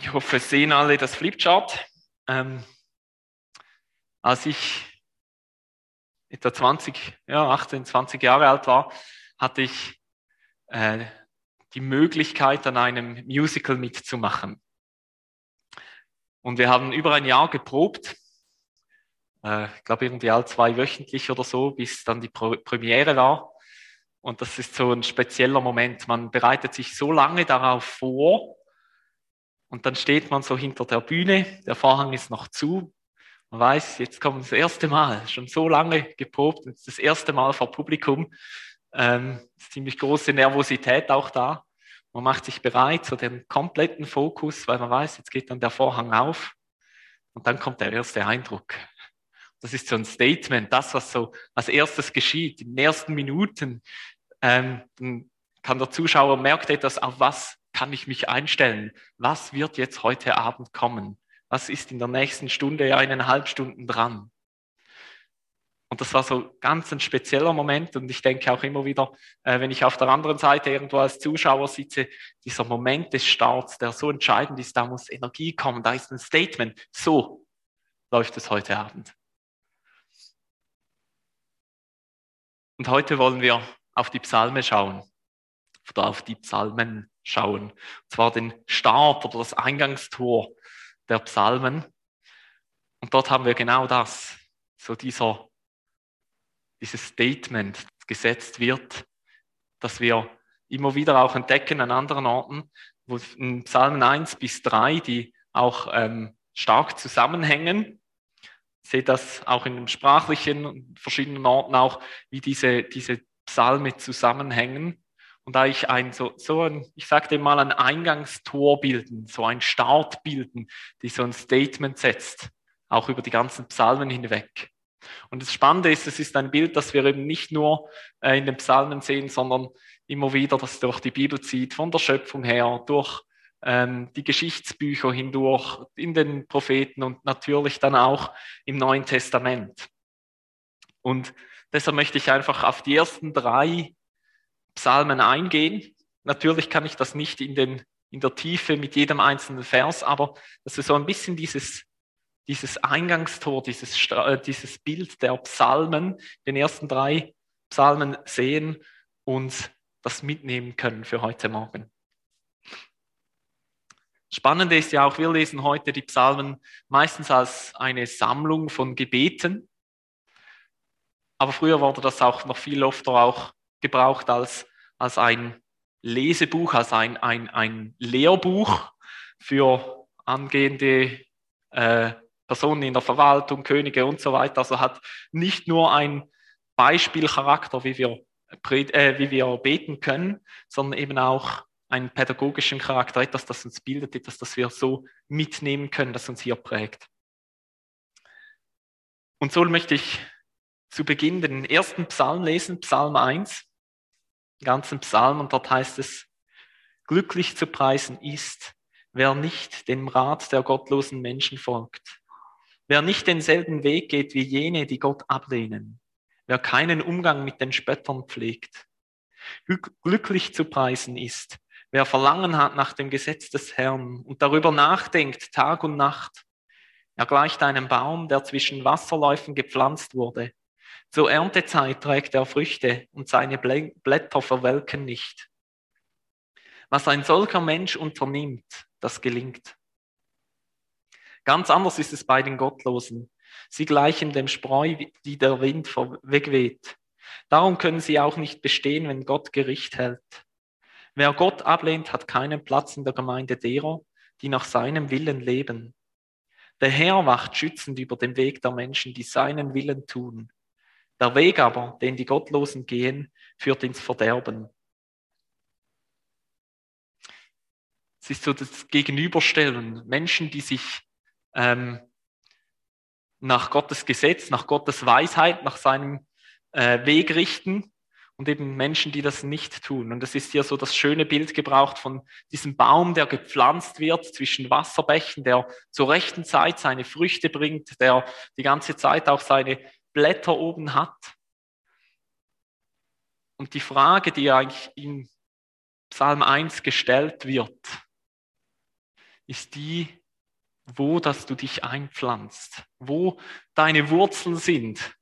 Ich hoffe, es sehen alle das Flipchart. Als ich etwa 18, 20 Jahre alt war, hatte ich die Möglichkeit, an einem Musical mitzumachen. Und wir haben über ein Jahr geprobt, ich glaube irgendwie alle 2 wöchentlich oder so, bis dann die Premiere war. Und das ist so ein spezieller Moment. Man bereitet sich so lange darauf vor und dann steht man so hinter der Bühne, der Vorhang ist noch zu. Man weiß, jetzt kommt das erste Mal, schon so lange geprobt, jetzt das erste Mal vor Publikum. Ziemlich große Nervosität auch da. Man macht sich bereit, so den kompletten Fokus, weil man weiß, jetzt geht dann der Vorhang auf und dann kommt der erste Eindruck. Das ist so ein Statement, das, was so als erstes geschieht. In den ersten Minuten dann kann der Zuschauer merkt etwas, auf was kann ich mich einstellen? Was wird jetzt heute Abend kommen? Was ist in der nächsten Stunde, 1,5 Stunden dran? Und das war so ganz ein spezieller Moment und ich denke auch immer wieder, wenn ich auf der anderen Seite irgendwo als Zuschauer sitze, dieser Moment des Starts, der so entscheidend ist, da muss Energie kommen, da ist ein Statement. So läuft es heute Abend. Und heute wollen wir auf die Psalme schauen oder auf die Psalmen schauen. Und zwar den Start oder das Eingangstor der Psalmen. Und dort haben wir genau das, so dieses Statement gesetzt wird, dass wir immer wieder auch entdecken an anderen Orten, wo in Psalmen 1 bis 3, die auch stark zusammenhängen. Seht das auch in den sprachlichen und verschiedenen Orten auch, wie diese Psalme zusammenhängen. Und da ich ich sagte mal, ein Eingangstor bilden, so ein Start bilden, die so ein Statement setzt, auch über die ganzen Psalmen hinweg. Und das Spannende ist, es ist ein Bild, das wir eben nicht nur in den Psalmen sehen, sondern immer wieder, das durch die Bibel zieht, von der Schöpfung her, durch die Geschichtsbücher hindurch, in den Propheten und natürlich dann auch im Neuen Testament. Und deshalb möchte ich einfach auf die ersten 3 Psalmen eingehen. Natürlich kann ich das nicht in der Tiefe mit jedem einzelnen Vers, aber das ist so ein bisschen dieses Eingangstor, dieses Bild der Psalmen, den ersten 3 Psalmen sehen und das mitnehmen können für heute Morgen. Spannend ist ja auch, wir lesen heute die Psalmen meistens als eine Sammlung von Gebeten, aber früher wurde das auch noch viel öfter auch gebraucht als ein Lesebuch, als ein Lehrbuch für angehende Personen in der Verwaltung, Könige und so weiter. Also hat nicht nur ein Beispielcharakter, wie wir beten können, sondern eben auch einen pädagogischen Charakter, etwas, das uns bildet, etwas, das wir so mitnehmen können, das uns hier prägt. Und so möchte ich zu Beginn den ersten Psalm lesen, Psalm 1, den ganzen Psalm, und dort heißt es: Glücklich zu preisen ist, wer nicht dem Rat der gottlosen Menschen folgt, wer nicht denselben Weg geht wie jene, die Gott ablehnen, wer keinen Umgang mit den Spöttern pflegt. Glücklich zu preisen ist, wer Verlangen hat nach dem Gesetz des Herrn und darüber nachdenkt Tag und Nacht. Er gleicht einem Baum, der zwischen Wasserläufen gepflanzt wurde. Zur Erntezeit trägt er Früchte und seine Blätter verwelken nicht. Was ein solcher Mensch unternimmt, das gelingt. Ganz anders ist es bei den Gottlosen. Sie gleichen dem Spreu, die der Wind wegweht. Darum können sie auch nicht bestehen, wenn Gott Gericht hält. Wer Gott ablehnt, hat keinen Platz in der Gemeinde derer, die nach seinem Willen leben. Der Herr wacht schützend über den Weg der Menschen, die seinen Willen tun. Der Weg aber, den die Gottlosen gehen, führt ins Verderben. Es ist so das Gegenüberstellen. Menschen, die sich nach Gottes Gesetz, nach Gottes Weisheit, nach seinem Weg richten, und eben Menschen, die das nicht tun. Und es ist hier so das schöne Bild gebraucht von diesem Baum, der gepflanzt wird zwischen Wasserbächen, der zur rechten Zeit seine Früchte bringt, der die ganze Zeit auch seine Blätter oben hat. Und die Frage, die eigentlich in Psalm 1 gestellt wird, ist die, wo dass du dich einpflanzt, wo deine Wurzeln sind.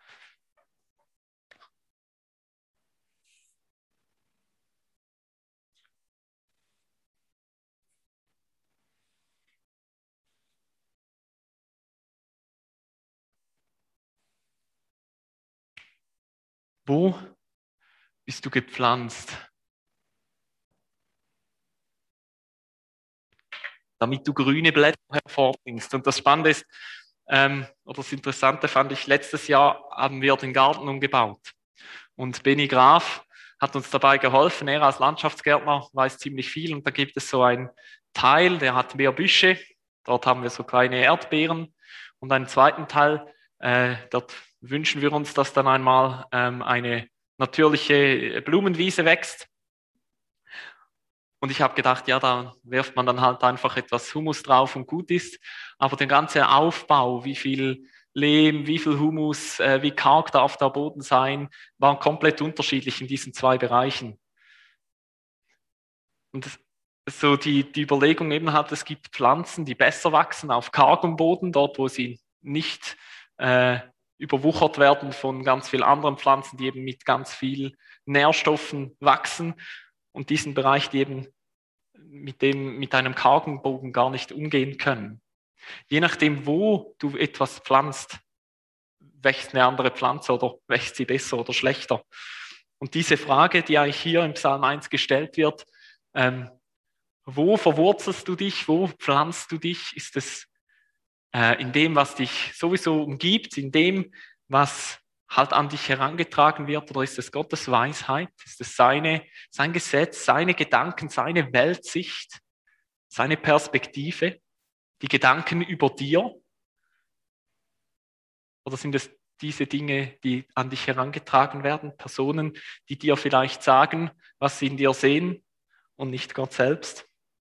Wo bist du gepflanzt? Damit du grüne Blätter hervorbringst. Und das Spannende ist, oder das Interessante fand ich, letztes Jahr haben wir den Garten umgebaut. Und Benny Graf hat uns dabei geholfen. Er als Landschaftsgärtner weiß ziemlich viel. Und da gibt es so einen Teil, der hat mehr Büsche. Dort haben wir so kleine Erdbeeren. Und einen zweiten Teil, dort wünschen wir uns, dass dann einmal eine natürliche Blumenwiese wächst. Und ich habe gedacht, ja, da wirft man dann halt einfach etwas Humus drauf und gut ist. Aber der ganze Aufbau, wie viel Lehm, wie viel Humus, wie karg darf der Boden sein, waren komplett unterschiedlich in diesen zwei Bereichen. Und so die Überlegung eben hat, es gibt Pflanzen, die besser wachsen auf kargem Boden, dort wo sie nicht überwuchert werden von ganz vielen anderen Pflanzen, die eben mit ganz viel Nährstoffen wachsen. Und diesen Bereich, die eben mit einem kargen Boden gar nicht umgehen können. Je nachdem, wo du etwas pflanzt, wächst eine andere Pflanze oder wächst sie besser oder schlechter. Und diese Frage, die eigentlich hier im Psalm 1 gestellt wird, wo verwurzelst du dich, wo pflanzt du dich? Ist es in dem, was dich sowieso umgibt, in dem, was halt an dich herangetragen wird, oder ist es Gottes Weisheit? Ist es sein Gesetz, seine Gedanken, seine Weltsicht, seine Perspektive, die Gedanken über dir? Oder sind es diese Dinge, die an dich herangetragen werden, Personen, die dir vielleicht sagen, was sie in dir sehen und nicht Gott selbst?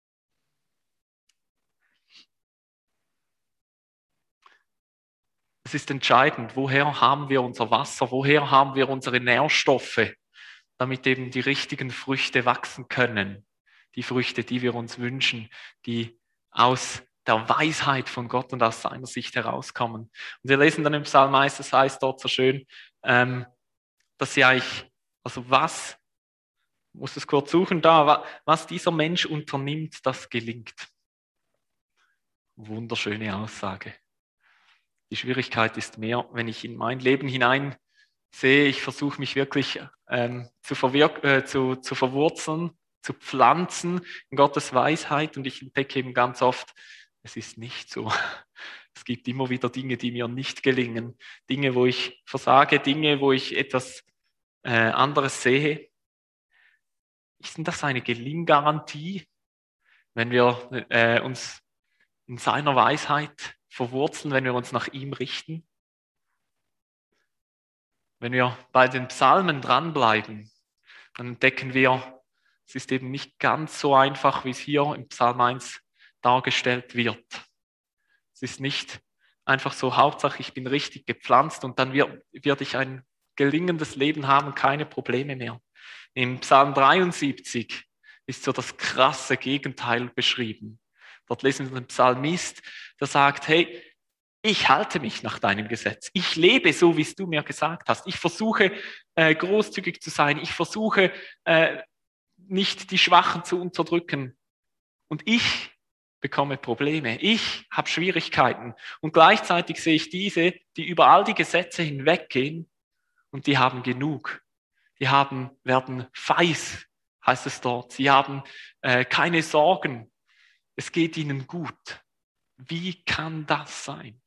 Es ist entscheidend, woher haben wir unser Wasser, woher haben wir unsere Nährstoffe, damit eben die richtigen Früchte wachsen können. Die Früchte, die wir uns wünschen, die aus der Weisheit von Gott und aus seiner Sicht herauskommen. Und wir lesen dann im Psalm 1, das heißt dort so schön, dass sie eigentlich, also was, ich muss es kurz suchen da, was dieser Mensch unternimmt, das gelingt. Wunderschöne Aussage. Die Schwierigkeit ist mehr, wenn ich in mein Leben hinein sehe, ich versuche mich wirklich zu verwurzeln, zu pflanzen in Gottes Weisheit, und ich entdecke eben ganz oft, es ist nicht so. Es gibt immer wieder Dinge, die mir nicht gelingen, Dinge, wo ich versage, Dinge, wo ich etwas anderes sehe. Ist denn das eine Gelinggarantie, wenn wir uns in seiner Weisheit verwurzeln, wenn wir uns nach ihm richten? Wenn wir bei den Psalmen dranbleiben, dann entdecken wir, es ist eben nicht ganz so einfach, wie es hier im Psalm 1 dargestellt wird. Es ist nicht einfach so, Hauptsache ich bin richtig gepflanzt und dann werde ich ein gelingendes Leben haben, keine Probleme mehr. Im Psalm 73 ist so das krasse Gegenteil beschrieben. Dort lesen wir den Psalmist, der sagt, hey, ich halte mich nach deinem Gesetz. Ich lebe so, wie es du mir gesagt hast. Ich versuche großzügig zu sein. Ich versuche nicht die Schwachen zu unterdrücken. Und ich bekomme Probleme. Ich habe Schwierigkeiten. Und gleichzeitig sehe ich diese, die über all die Gesetze hinweggehen, und die haben genug. Die werden feis, heißt es dort. Sie haben keine Sorgen. Es geht ihnen gut. Wie kann das sein?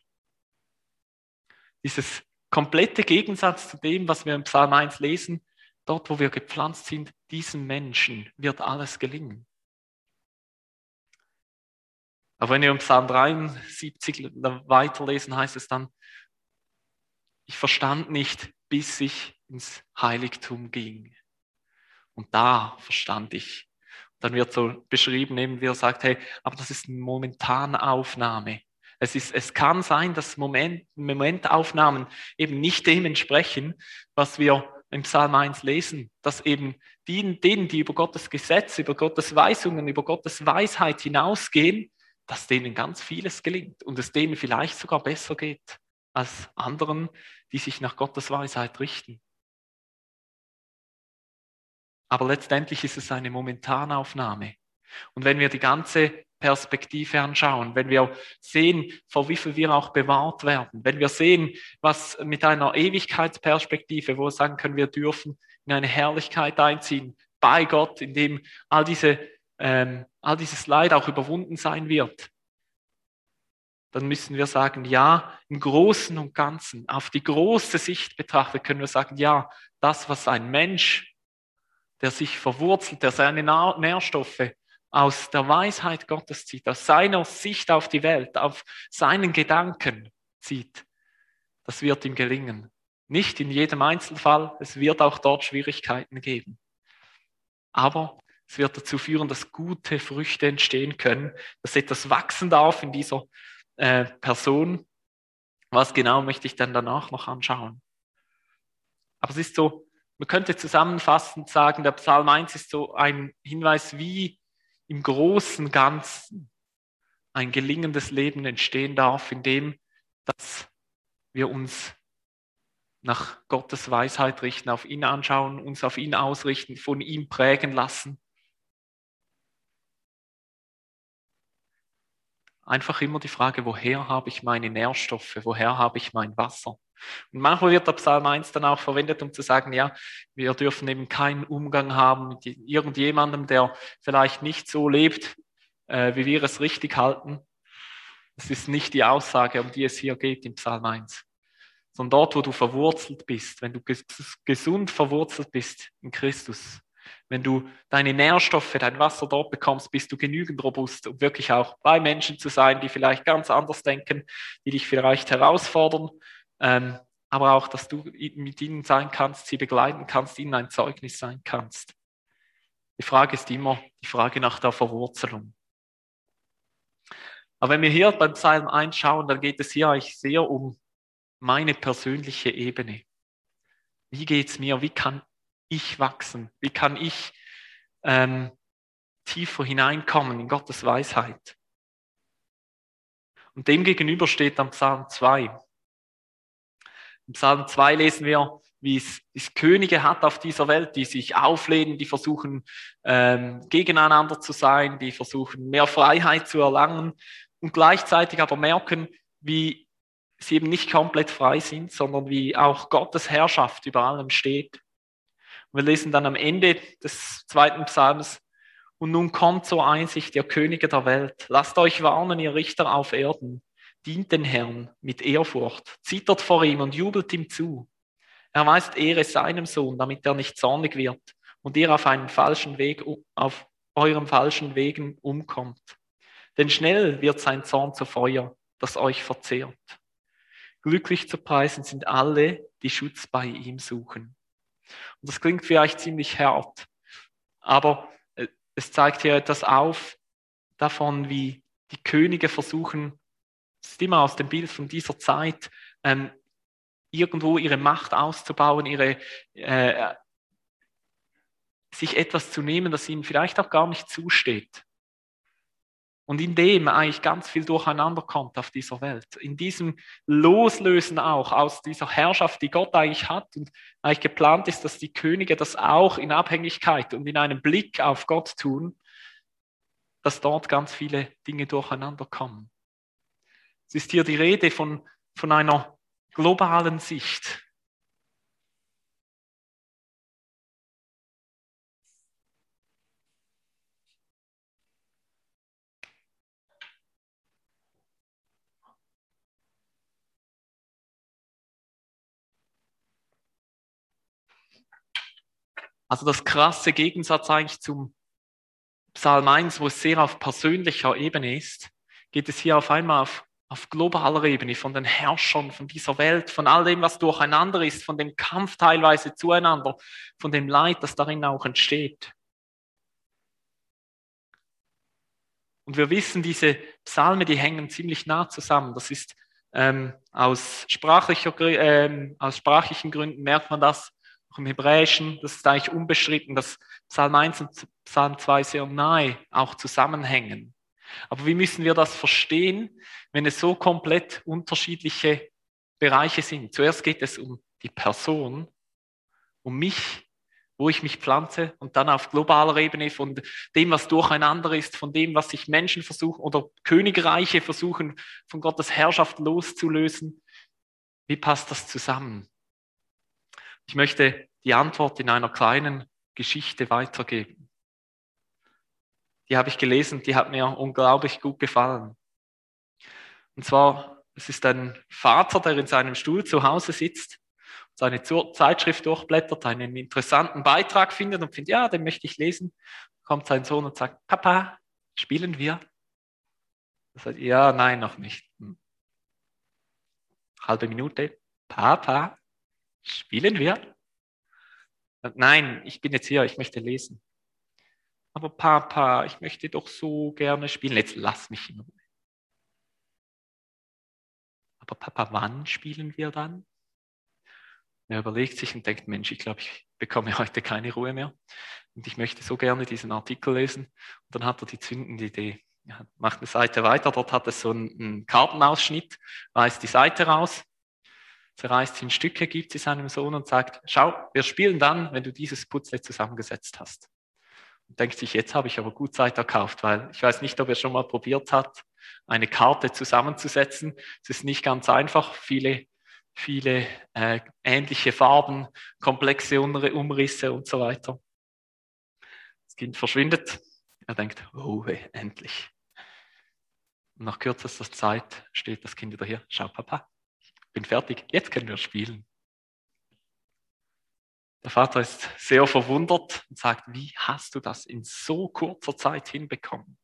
Dieses komplette Gegensatz zu dem, was wir im Psalm 1 lesen, dort, wo wir gepflanzt sind, diesen Menschen wird alles gelingen. Aber wenn wir im Psalm 73 weiterlesen, heißt es dann, ich verstand nicht, bis ich ins Heiligtum ging. Und da verstand ich. Dann wird so beschrieben, eben wie er sagt, hey, aber das ist eine Momentanaufnahme. Es kann sein, dass Momentaufnahmen eben nicht dem entsprechen, was wir im Psalm 1 lesen, dass eben denen, die über Gottes Gesetz, über Gottes Weisungen, über Gottes Weisheit hinausgehen, dass denen ganz vieles gelingt und es denen vielleicht sogar besser geht als anderen, die sich nach Gottes Weisheit richten. Aber letztendlich ist es eine Momentanaufnahme. Und wenn wir die ganze Perspektive anschauen, wenn wir sehen, vor wie viel wir auch bewahrt werden, wenn wir sehen, was mit einer Ewigkeitsperspektive, wo wir sagen können, wir dürfen in eine Herrlichkeit einziehen, bei Gott, in dem all dieses Leid auch überwunden sein wird, dann müssen wir sagen, ja, im Großen und Ganzen, auf die große Sicht betrachtet, können wir sagen, ja, das, was ein Mensch, der sich verwurzelt, der seine Nährstoffe aus der Weisheit Gottes zieht, aus seiner Sicht auf die Welt, auf seinen Gedanken zieht, das wird ihm gelingen. Nicht in jedem Einzelfall, es wird auch dort Schwierigkeiten geben. Aber es wird dazu führen, dass gute Früchte entstehen können, dass etwas wachsen darf in dieser Person. Was genau möchte ich dann danach noch anschauen? Aber es ist so, man könnte zusammenfassend sagen, der Psalm 1 ist so ein Hinweis, wie im großen Ganzen ein gelingendes Leben entstehen darf, indem dass wir uns nach Gottes Weisheit richten, auf ihn anschauen, uns auf ihn ausrichten, von ihm prägen lassen. Einfach immer die Frage, woher habe ich meine Nährstoffe, woher habe ich mein Wasser? Und manchmal wird der Psalm 1 dann auch verwendet, um zu sagen, ja, wir dürfen eben keinen Umgang haben mit irgendjemandem, der vielleicht nicht so lebt, wie wir es richtig halten. Das ist nicht die Aussage, um die es hier geht im Psalm 1. Sondern dort, wo du verwurzelt bist, wenn du gesund verwurzelt bist in Christus, wenn du deine Nährstoffe, dein Wasser dort bekommst, bist du genügend robust, um wirklich auch bei Menschen zu sein, die vielleicht ganz anders denken, die dich vielleicht herausfordern, aber auch, dass du mit ihnen sein kannst, sie begleiten kannst, ihnen ein Zeugnis sein kannst. Die Frage ist immer die Frage nach der Verwurzelung. Aber wenn wir hier beim Psalm 1 schauen, dann geht es hier eigentlich sehr um meine persönliche Ebene. Wie geht es mir? Wie kann ich wachsen? Wie kann ich tiefer hineinkommen in Gottes Weisheit? Und dem gegenüber steht dann Psalm 2. Im Psalm 2 lesen wir, wie es Könige hat auf dieser Welt, die sich auflehnen, die versuchen, gegeneinander zu sein, die versuchen, mehr Freiheit zu erlangen und gleichzeitig aber merken, wie sie eben nicht komplett frei sind, sondern wie auch Gottes Herrschaft über allem steht. Und wir lesen dann am Ende des 2. Psalms: Und nun kommt zur Einsicht, ihr Könige der Welt, lasst euch warnen, ihr Richter auf Erden, dient den Herrn mit Ehrfurcht, zittert vor ihm und jubelt ihm zu. Erweist Ehre seinem Sohn, damit er nicht zornig wird und ihr auf eurem falschen Wegen umkommt. Denn schnell wird sein Zorn zu Feuer, das euch verzehrt. Glücklich zu preisen sind alle, die Schutz bei ihm suchen. Und das klingt vielleicht ziemlich hart, aber es zeigt hier etwas auf davon, wie die Könige versuchen, das ist immer aus dem Bild von dieser Zeit, irgendwo ihre Macht auszubauen, sich etwas zu nehmen, das ihnen vielleicht auch gar nicht zusteht. Und in dem eigentlich ganz viel durcheinander kommt auf dieser Welt. In diesem Loslösen auch aus dieser Herrschaft, die Gott eigentlich hat und eigentlich geplant ist, dass die Könige das auch in Abhängigkeit und in einem Blick auf Gott tun, dass dort ganz viele Dinge durcheinander kommen. Es ist hier die Rede von einer globalen Sicht. Also das krasse Gegensatz eigentlich zum Psalm 1, wo es sehr auf persönlicher Ebene ist, geht es hier auf einmal auf globaler Ebene, von den Herrschern, von dieser Welt, von all dem, was durcheinander ist, von dem Kampf teilweise zueinander, von dem Leid, das darin auch entsteht. Und wir wissen, diese Psalme, die hängen ziemlich nah zusammen. Das ist aus sprachlichen Gründen merkt man das Auch im Hebräischen, das ist eigentlich unbestritten, dass Psalm 1 und Psalm 2 sehr nahe auch zusammenhängen. Aber wie müssen wir das verstehen, wenn es so komplett unterschiedliche Bereiche sind? Zuerst geht es um die Person, um mich, wo ich mich pflanze und dann auf globaler Ebene von dem, was durcheinander ist, von dem, was sich Menschen versuchen oder Königreiche versuchen, von Gottes Herrschaft loszulösen. Wie passt das zusammen? Ich möchte die Antwort in einer kleinen Geschichte weitergeben. Die habe ich gelesen, die hat mir unglaublich gut gefallen. Und zwar, es ist ein Vater, der in seinem Stuhl zu Hause sitzt, seine Zeitschrift durchblättert, einen interessanten Beitrag findet und findet, ja, den möchte ich lesen. Kommt sein Sohn und sagt, Papa, spielen wir? Er sagt, ja, nein, noch nicht. Halbe Minute, Papa, spielen wir? Nein, ich bin jetzt hier, ich möchte lesen. Aber Papa, ich möchte doch so gerne spielen. Jetzt lass mich in Ruhe. Aber Papa, wann spielen wir dann? Er überlegt sich und denkt, Mensch, ich glaube, ich bekomme heute keine Ruhe mehr. Und ich möchte so gerne diesen Artikel lesen. Und dann hat er die zündende Idee. Er macht eine Seite weiter, dort hat es so einen Kartenausschnitt, reißt die Seite raus, zerreißt sie in Stücke, gibt sie seinem Sohn und sagt, schau, wir spielen dann, wenn du dieses Puzzle zusammengesetzt hast. Und denkt sich, jetzt habe ich aber gut Zeit erkauft, weil ich weiß nicht, ob er schon mal probiert hat, eine Karte zusammenzusetzen. Es ist nicht ganz einfach, viele ähnliche Farben, komplexe Umrisse und so weiter. Das Kind verschwindet. Er denkt, oh, endlich. Und nach kürzester Zeit steht das Kind wieder hier. Schau, Papa, ich bin fertig. Jetzt können wir spielen. Der Vater ist sehr verwundert und sagt, wie hast du das in so kurzer Zeit hinbekommen?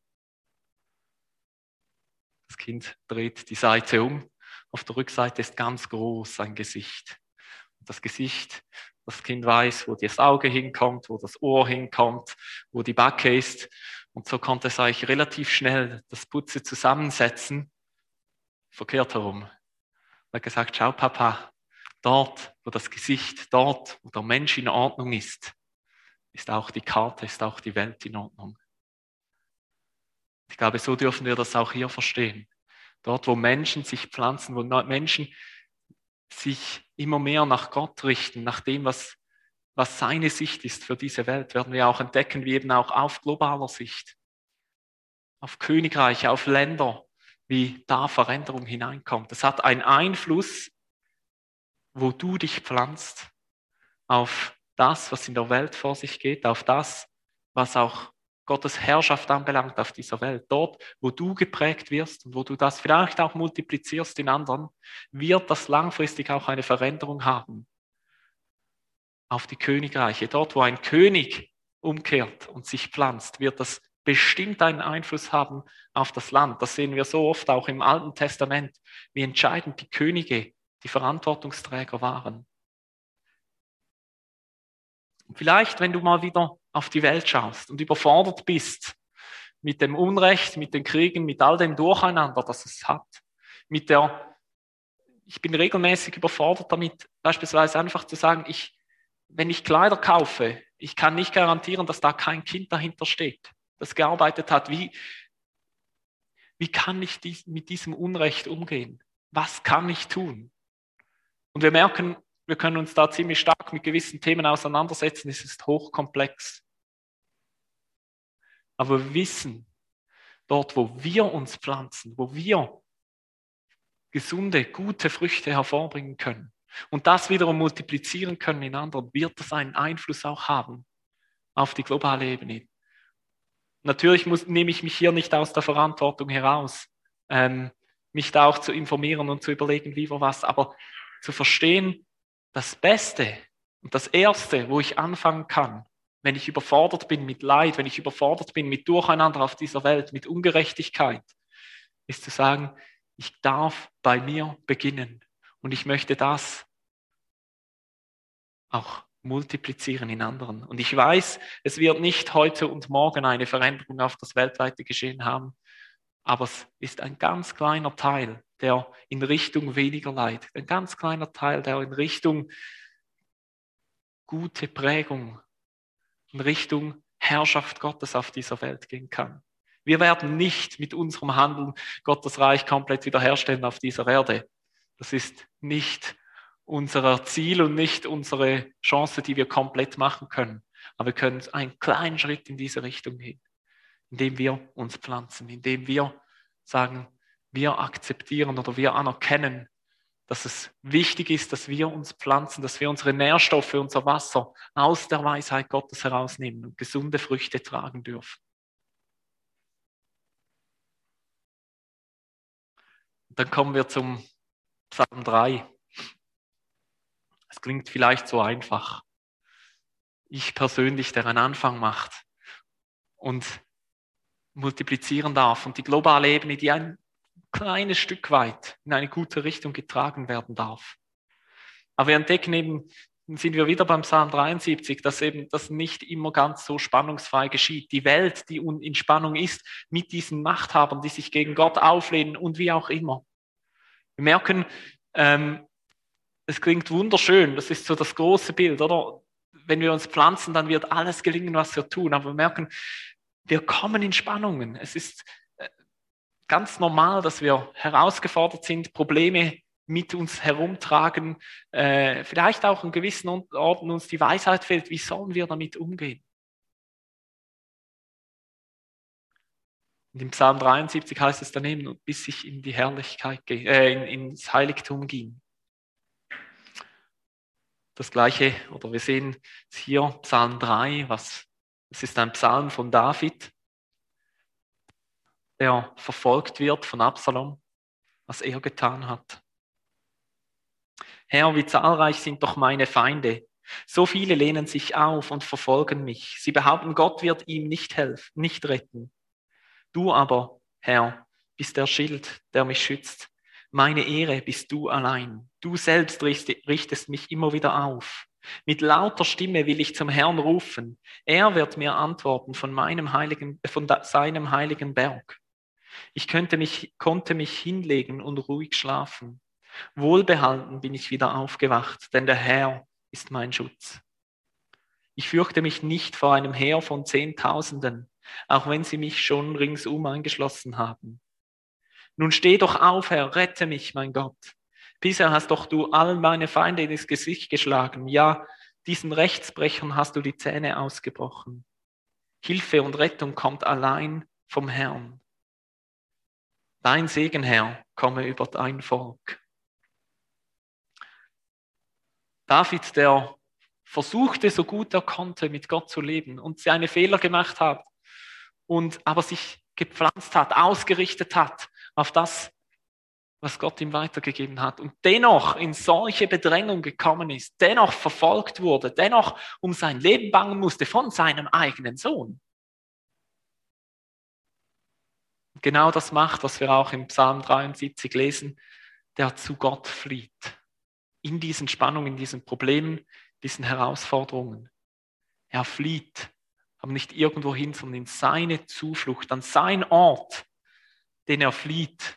Das Kind dreht die Seite um. Auf der Rückseite ist ganz groß ein Gesicht. Das Gesicht, das Kind weiß, wo das Auge hinkommt, wo das Ohr hinkommt, wo die Backe ist. Und so konnte es eigentlich relativ schnell das Puzzle zusammensetzen. Verkehrt herum. Er hat gesagt, schau Papa, dort, wo das Gesicht, dort, wo der Mensch in Ordnung ist auch die Karte, ist auch die Welt in Ordnung. Ich glaube, so dürfen wir das auch hier verstehen. Dort, wo Menschen sich pflanzen, wo Menschen sich immer mehr nach Gott richten, nach dem, was seine Sicht ist für diese Welt, werden wir auch entdecken, wie eben auch auf globaler Sicht, auf Königreiche, auf Länder, wie da Veränderung hineinkommt. Das hat einen Einfluss, wo du dich pflanzt, auf das, was in der Welt vor sich geht, auf das, was auch Gottes Herrschaft anbelangt auf dieser Welt. Dort, wo du geprägt wirst und wo du das vielleicht auch multiplizierst in anderen, wird das langfristig auch eine Veränderung haben auf die Königreiche. Dort, wo ein König umkehrt und sich pflanzt, wird das bestimmt einen Einfluss haben auf das Land. Das sehen wir so oft auch im Alten Testament, wie entscheidend die Könige, die Verantwortungsträger waren. Und vielleicht, wenn du mal wieder auf die Welt schaust und überfordert bist mit dem Unrecht, mit den Kriegen, mit all dem Durcheinander, das es hat, ich bin regelmäßig überfordert damit, beispielsweise einfach zu sagen, wenn ich Kleider kaufe, ich kann nicht garantieren, dass da kein Kind dahinter steht, das gearbeitet hat. Wie kann ich mit diesem Unrecht umgehen? Was kann ich tun? Und wir merken, wir können uns da ziemlich stark mit gewissen Themen auseinandersetzen. Es ist hochkomplex. Aber wir wissen, dort, wo wir uns pflanzen, wo wir gesunde, gute Früchte hervorbringen können und das wiederum multiplizieren können in anderen, wird das einen Einfluss auch haben auf die globale Ebene. Natürlich nehme ich mich hier nicht aus der Verantwortung heraus, mich da auch zu informieren und zu überlegen, wie wir was, aber zu verstehen, das Beste und das Erste, wo ich anfangen kann, wenn ich überfordert bin mit Leid, wenn ich überfordert bin mit Durcheinander auf dieser Welt, mit Ungerechtigkeit, ist zu sagen, ich darf bei mir beginnen und ich möchte das auch multiplizieren in anderen. Und ich weiß, es wird nicht heute und morgen eine Veränderung auf das weltweite Geschehen haben, aber es ist ein ganz kleiner Teil, der in Richtung weniger Leid, ein ganz kleiner Teil, der in Richtung gute Prägung in Richtung Herrschaft Gottes auf dieser Welt gehen kann. Wir werden nicht mit unserem Handeln Gottes Reich komplett wiederherstellen auf dieser Erde. Das ist nicht unser Ziel und nicht unsere Chance, die wir komplett machen können. Aber wir können einen kleinen Schritt in diese Richtung gehen, indem wir uns pflanzen, indem wir sagen, wir akzeptieren oder wir anerkennen, dass es wichtig ist, dass wir uns pflanzen, dass wir unsere Nährstoffe, unser Wasser aus der Weisheit Gottes herausnehmen und gesunde Früchte tragen dürfen. Und dann kommen wir zum Psalm 3. Es klingt vielleicht so einfach. Ich persönlich, der einen Anfang macht und multiplizieren darf und die globale Ebene, die ein kleines Stück weit in eine gute Richtung getragen werden darf. Aber wir entdecken eben, dann sind wir wieder beim Psalm 73, dass eben das nicht immer ganz so spannungsfrei geschieht. Die Welt, die in Spannung ist, mit diesen Machthabern, die sich gegen Gott auflehnen und wie auch immer. Wir merken, es klingt wunderschön, das ist so das große Bild, oder? Wenn wir uns pflanzen, dann wird alles gelingen, was wir tun. Aber wir merken, wir kommen in Spannungen. Es ist ganz normal, dass wir herausgefordert sind, Probleme mit uns herumtragen, vielleicht auch in gewissen Orten uns die Weisheit fehlt. Wie sollen wir damit umgehen? Und im Psalm 73 heißt es daneben, bis ich in die Herrlichkeit ins Heiligtum ging. Das Gleiche, oder wir sehen es hier, Psalm 3, das ist ein Psalm von David, der verfolgt wird von Absalom, was er getan hat. Herr, wie zahlreich sind doch meine Feinde. So viele lehnen sich auf und verfolgen mich. Sie behaupten, Gott wird ihm nicht helfen, nicht retten. Du aber, Herr, bist der Schild, der mich schützt. Meine Ehre bist du allein. Du selbst richtest mich immer wieder auf. Mit lauter Stimme will ich zum Herrn rufen. Er wird mir antworten von seinem heiligen Berg. Ich konnte mich hinlegen und ruhig schlafen. Wohlbehalten bin ich wieder aufgewacht, denn der Herr ist mein Schutz. Ich fürchte mich nicht vor einem Heer von Zehntausenden, auch wenn sie mich schon ringsum eingeschlossen haben. Nun steh doch auf, Herr, rette mich, mein Gott. Bisher hast doch du allen meine Feinde ins Gesicht geschlagen. Ja, diesen Rechtsbrechern hast du die Zähne ausgebrochen. Hilfe und Rettung kommt allein vom Herrn. Dein Segen, Herr, komme über dein Volk. David, der versuchte, so gut er konnte, mit Gott zu leben und seine Fehler gemacht hat und aber sich gepflanzt hat, ausgerichtet hat auf das, was Gott ihm weitergegeben hat und dennoch in solche Bedrängung gekommen ist, dennoch verfolgt wurde, dennoch um sein Leben bangen musste von seinem eigenen Sohn. Genau das macht, was wir auch im Psalm 73 lesen, der zu Gott flieht. In diesen Spannungen, in diesen Problemen, diesen Herausforderungen. Er flieht, aber nicht irgendwo hin, sondern in seine Zuflucht, an seinen Ort, den er flieht,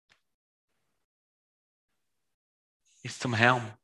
ist zum Herrn.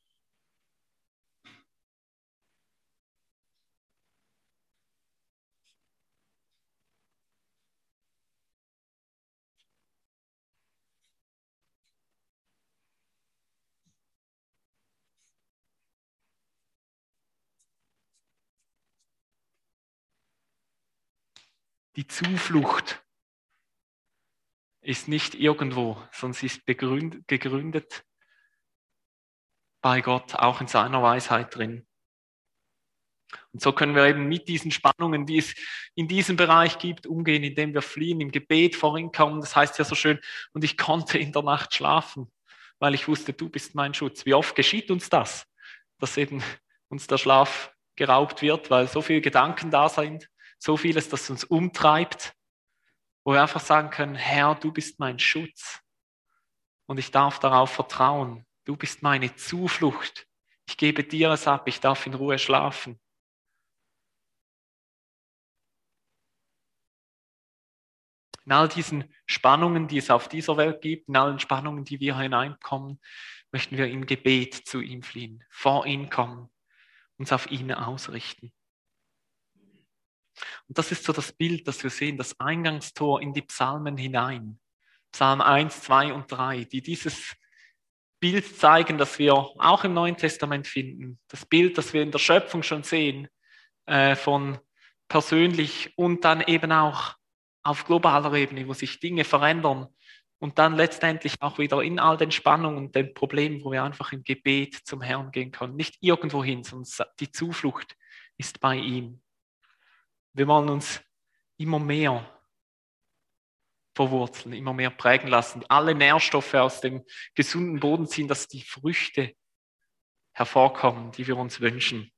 Die Zuflucht ist nicht irgendwo, sondern sie ist gegründet bei Gott, auch in seiner Weisheit drin. Und so können wir eben mit diesen Spannungen, die es in diesem Bereich gibt, umgehen, indem wir fliehen, im Gebet vorhin kommen. Das heißt ja so schön, und ich konnte in der Nacht schlafen, weil ich wusste, du bist mein Schutz. Wie oft geschieht uns das, dass eben uns der Schlaf geraubt wird, weil so viele Gedanken da sind, so vieles, das uns umtreibt, wo wir einfach sagen können, Herr, du bist mein Schutz und ich darf darauf vertrauen. Du bist meine Zuflucht. Ich gebe dir es ab, ich darf in Ruhe schlafen. In all diesen Spannungen, die es auf dieser Welt gibt, in allen Spannungen, die wir hineinkommen, möchten wir im Gebet zu ihm fliehen, vor ihn kommen uns auf ihn ausrichten. Und das ist so das Bild, das wir sehen, das Eingangstor in die Psalmen hinein. Psalm 1, 2 und 3, die dieses Bild zeigen, das wir auch im Neuen Testament finden. Das Bild, das wir in der Schöpfung schon sehen, von persönlich und dann eben auch auf globaler Ebene, wo sich Dinge verändern und dann letztendlich auch wieder in all den Spannungen und den Problemen, wo wir einfach im Gebet zum Herrn gehen können. Nicht irgendwo hin, sondern die Zuflucht ist bei ihm. Wir wollen uns immer mehr verwurzeln, immer mehr prägen lassen, alle Nährstoffe aus dem gesunden Boden ziehen, dass die Früchte hervorkommen, die wir uns wünschen.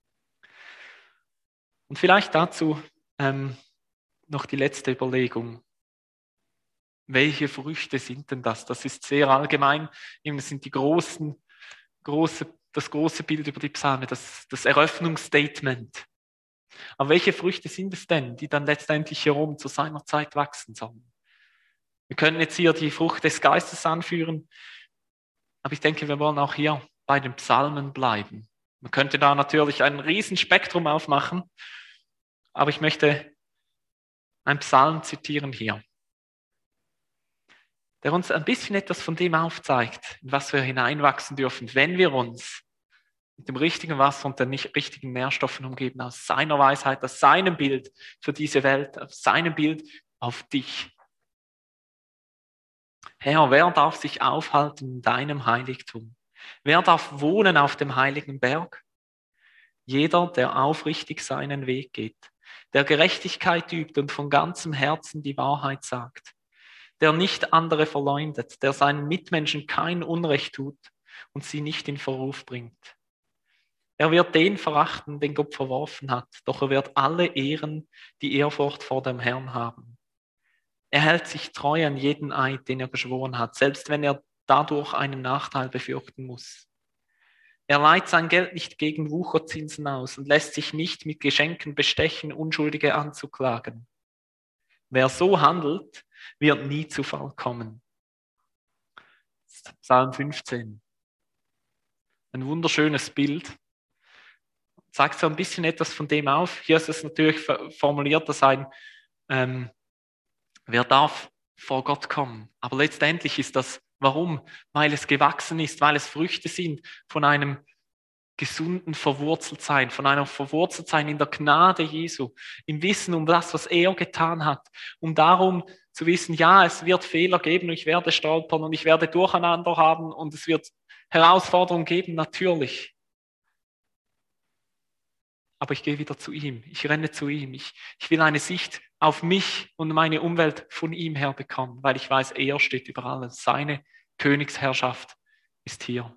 Und vielleicht dazu noch die letzte Überlegung. Welche Früchte sind denn das? Das ist sehr allgemein. Das sind die das große Bild über die Psalme, das Eröffnungsstatement. Aber welche Früchte sind es denn, die dann letztendlich herum zu seiner Zeit wachsen sollen? Wir können jetzt hier die Frucht des Geistes anführen, aber ich denke, wir wollen auch hier bei den Psalmen bleiben. Man könnte da natürlich ein Riesenspektrum aufmachen, aber ich möchte einen Psalm zitieren hier, der uns ein bisschen etwas von dem aufzeigt, in was wir hineinwachsen dürfen, wenn wir uns mit dem richtigen Wasser und den richtigen Nährstoffen umgeben, aus seiner Weisheit, aus seinem Bild für diese Welt, aus seinem Bild auf dich. Herr, wer darf sich aufhalten in deinem Heiligtum? Wer darf wohnen auf dem heiligen Berg? Jeder, der aufrichtig seinen Weg geht, der Gerechtigkeit übt und von ganzem Herzen die Wahrheit sagt, der nicht andere verleumdet, der seinen Mitmenschen kein Unrecht tut und sie nicht in Verruf bringt. Er wird den verachten, den Gott verworfen hat, doch er wird alle ehren, die Ehrfurcht vor dem Herrn haben. Er hält sich treu an jeden Eid, den er geschworen hat, selbst wenn er dadurch einen Nachteil befürchten muss. Er leiht sein Geld nicht gegen Wucherzinsen aus und lässt sich nicht mit Geschenken bestechen, Unschuldige anzuklagen. Wer so handelt, wird nie zu Fall kommen. Psalm 15. Ein wunderschönes Bild. Sagt so ein bisschen etwas von dem auf. Hier ist es natürlich formuliert, dass wer darf vor Gott kommen? Aber letztendlich ist das, warum? Weil es gewachsen ist, weil es Früchte sind von einem gesunden Verwurzeltsein, von einem Verwurzeltsein in der Gnade Jesu, im Wissen um das, was er getan hat, um darum zu wissen, ja, es wird Fehler geben, ich werde stolpern und ich werde Durcheinander haben und es wird Herausforderungen geben, natürlich. Aber ich gehe wieder zu ihm, ich renne zu ihm, ich will eine Sicht auf mich und meine Umwelt von ihm her bekommen, weil ich weiß, er steht über alles, seine Königsherrschaft ist hier.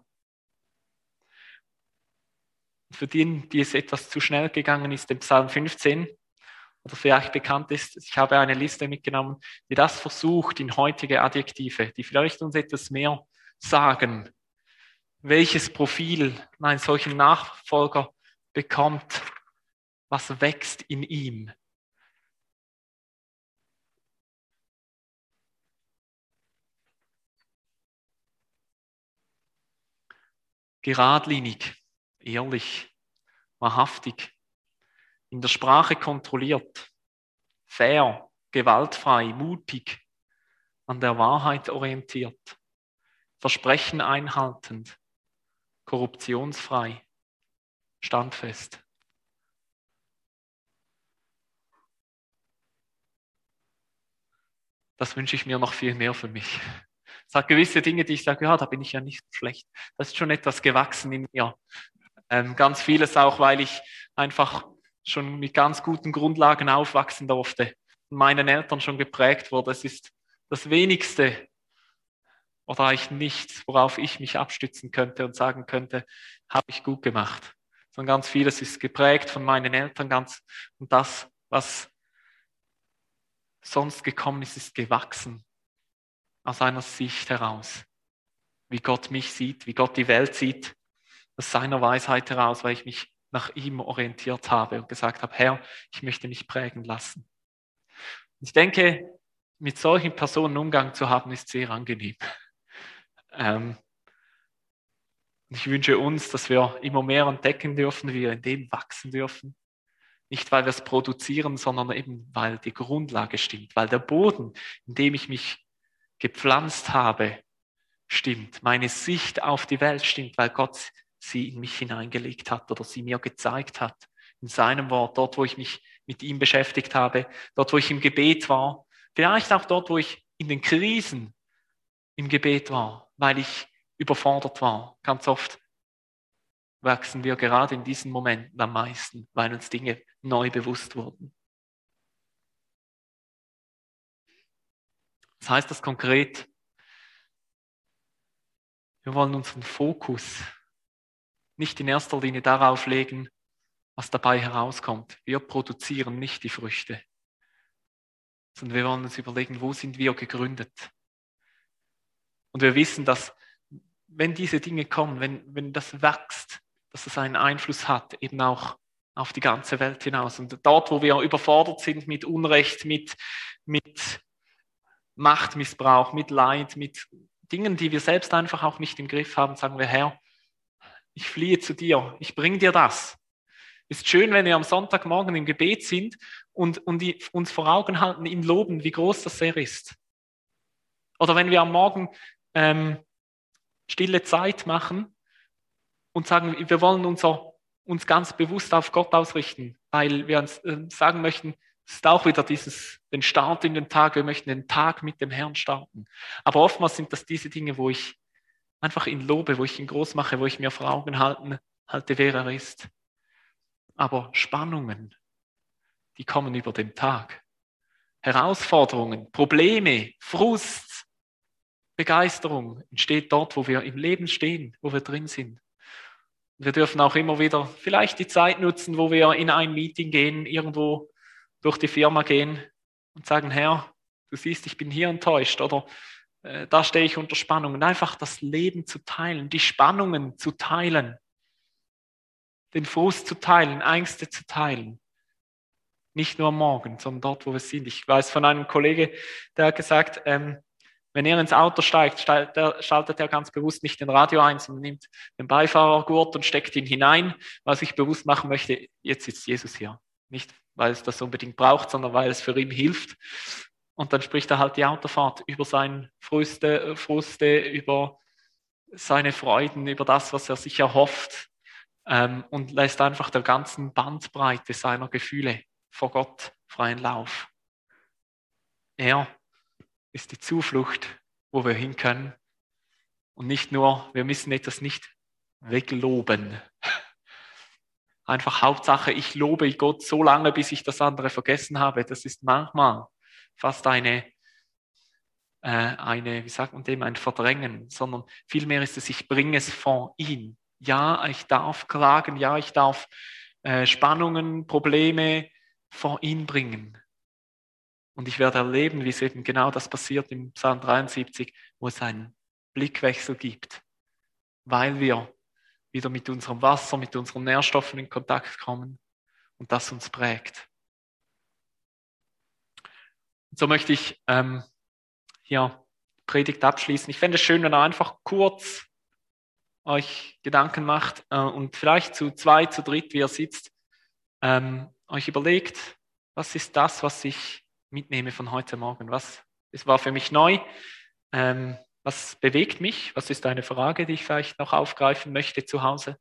Für die, die es etwas zu schnell gegangen ist, im Psalm 15, oder vielleicht bekannt ist, ich habe eine Liste mitgenommen, die das versucht in heutige Adjektive, die vielleicht uns etwas mehr sagen, welches Profil ein solcher Nachfolger bekommt, was wächst in ihm. Geradlinig, ehrlich, wahrhaftig, in der Sprache kontrolliert, fair, gewaltfrei, mutig, an der Wahrheit orientiert, Versprechen einhaltend, korruptionsfrei, standfest. Das wünsche ich mir noch viel mehr für mich. Es hat gewisse Dinge, die ich sage, ja, da bin ich ja nicht schlecht. Das ist schon etwas gewachsen in mir. Ganz vieles auch, weil ich einfach schon mit ganz guten Grundlagen aufwachsen durfte. Und meinen Eltern schon geprägt wurde. Es ist das Wenigste oder eigentlich nichts, worauf ich mich abstützen könnte und sagen könnte, habe ich gut gemacht. Sondern ganz vieles ist geprägt von meinen Eltern und das, was sonst gekommen ist, ist gewachsen aus einer Sicht heraus. Wie Gott mich sieht, wie Gott die Welt sieht, aus seiner Weisheit heraus, weil ich mich nach ihm orientiert habe und gesagt habe, Herr, ich möchte mich prägen lassen. Ich denke, mit solchen Personen Umgang zu haben, ist sehr angenehm. Und Und ich wünsche uns, dass wir immer mehr entdecken dürfen, wie wir in dem wachsen dürfen. Nicht, weil wir es produzieren, sondern eben, weil die Grundlage stimmt, weil der Boden, in dem ich mich gepflanzt habe, stimmt. Meine Sicht auf die Welt stimmt, weil Gott sie in mich hineingelegt hat oder sie mir gezeigt hat. In seinem Wort, dort, wo ich mich mit ihm beschäftigt habe, dort, wo ich im Gebet war, vielleicht auch dort, wo ich in den Krisen im Gebet war, weil ich überfordert war. Ganz oft wachsen wir gerade in diesen Momenten am meisten, weil uns Dinge neu bewusst wurden. Was heißt das konkret? Wir wollen unseren Fokus nicht in erster Linie darauf legen, was dabei herauskommt. Wir produzieren nicht die Früchte, sondern wir wollen uns überlegen, wo sind wir gegründet? Und wir wissen, dass wenn diese Dinge kommen, wenn das wächst, dass es einen Einfluss hat, eben auch auf die ganze Welt hinaus. Und dort, wo wir überfordert sind mit Unrecht, mit Machtmissbrauch, mit Leid, mit Dingen, die wir selbst einfach auch nicht im Griff haben, sagen wir, Herr, ich fliehe zu dir, ich bringe dir das. Ist schön, wenn wir am Sonntagmorgen im Gebet sind und uns vor Augen halten, ihn loben, wie groß das er ist. Oder wenn wir am Morgen stille Zeit machen und sagen, wir wollen uns ganz bewusst auf Gott ausrichten, weil wir uns sagen möchten, es ist auch wieder den Start in den Tag, wir möchten den Tag mit dem Herrn starten. Aber oftmals sind das diese Dinge, wo ich einfach ihn lobe, wo ich ihn groß mache, wo ich mir vor Augen halte, wer er ist. Aber Spannungen, die kommen über den Tag. Herausforderungen, Probleme, Frust, Begeisterung entsteht dort, wo wir im Leben stehen, wo wir drin sind. Wir dürfen auch immer wieder vielleicht die Zeit nutzen, wo wir in ein Meeting gehen, irgendwo durch die Firma gehen und sagen, Herr, du siehst, ich bin hier enttäuscht oder da stehe ich unter Spannung. Und einfach das Leben zu teilen, die Spannungen zu teilen, den Frust zu teilen, Ängste zu teilen. Nicht nur am Morgen, sondern dort, wo wir sind. Ich weiß von einem Kollege, der hat gesagt, wenn er ins Auto steigt, schaltet er ganz bewusst nicht den Radio ein, sondern nimmt den Beifahrergurt und steckt ihn hinein, weil sich bewusst machen möchte, jetzt sitzt Jesus hier. Nicht, weil es das unbedingt braucht, sondern weil es für ihn hilft. Und dann spricht er halt die Autofahrt über seine Früste, über seine Freuden, über das, was er sich erhofft und lässt einfach der ganzen Bandbreite seiner Gefühle vor Gott freien Lauf. Er ist die Zuflucht, wo wir hin können. Und nicht nur, wir müssen etwas nicht wegloben. Einfach Hauptsache, ich lobe Gott so lange, bis ich das andere vergessen habe. Das ist manchmal fast wie sagt man dem, ein Verdrängen, sondern vielmehr ist es, ich bringe es vor ihn. Ja, ich darf klagen, ja, ich darf Spannungen, Probleme vor ihn bringen. Und ich werde erleben, wie es eben genau das passiert im Psalm 73, wo es einen Blickwechsel gibt, weil wir wieder mit unserem Wasser, mit unseren Nährstoffen in Kontakt kommen und das uns prägt. Und so möchte ich hier Predigt abschließen. Ich fände es schön, wenn ihr einfach kurz euch Gedanken macht und vielleicht zu 2, zu dritt, wie ihr sitzt, euch überlegt, was ist das, was ich mitnehme von heute Morgen? Es war für mich neu. Was bewegt mich? Was ist eine Frage, die ich vielleicht noch aufgreifen möchte zu Hause?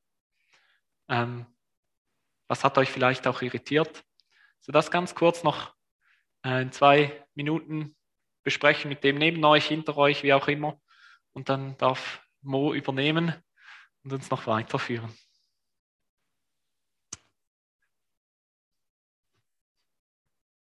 Was hat euch vielleicht auch irritiert? So das ganz kurz noch in 2 Minuten besprechen mit dem neben euch, hinter euch, wie auch immer. Und dann darf Mo übernehmen und uns noch weiterführen.